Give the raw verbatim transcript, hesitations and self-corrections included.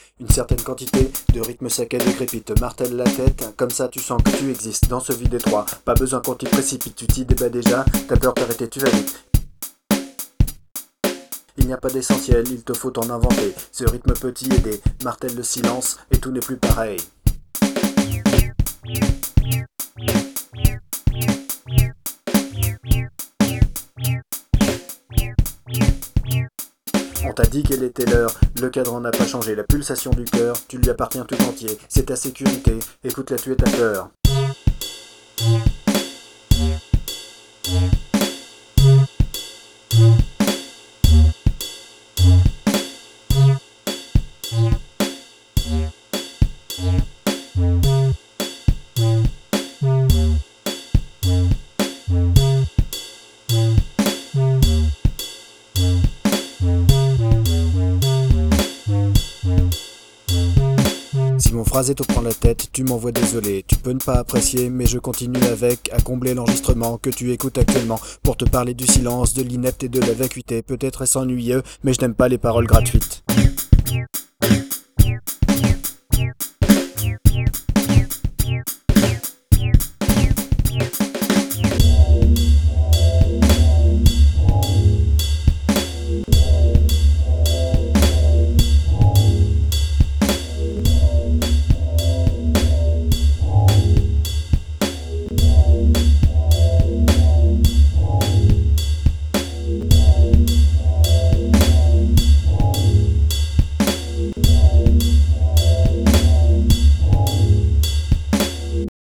Une certaine quantité de rythme sec et décrépite te martèle la tête, comme ça tu sens que tu existes dans ce vide étroit. Pas besoin qu'on t'y précipite, tu t'y débats déjà, t'as peur d'arrêter, tu vas vite. Il n'y a pas d'essentiel, il te faut en inventer. Ce rythme petit aider, martèle le silence et tout n'est plus pareil. On t'a dit quelle était l'heure, le cadran n'a pas changé, la pulsation du cœur, tu lui appartiens tout entier, c'est ta sécurité, écoute-la, tu es ta peur. Si mon phrasé te prend la tête, tu m'envoies désolé. Tu peux ne pas apprécier, mais je continue avec à combler l'enregistrement que tu écoutes actuellement pour te parler du silence, de l'inepte et de la vacuité. Peut-être est-ce ennuyeux, mais je n'aime pas les paroles gratuites.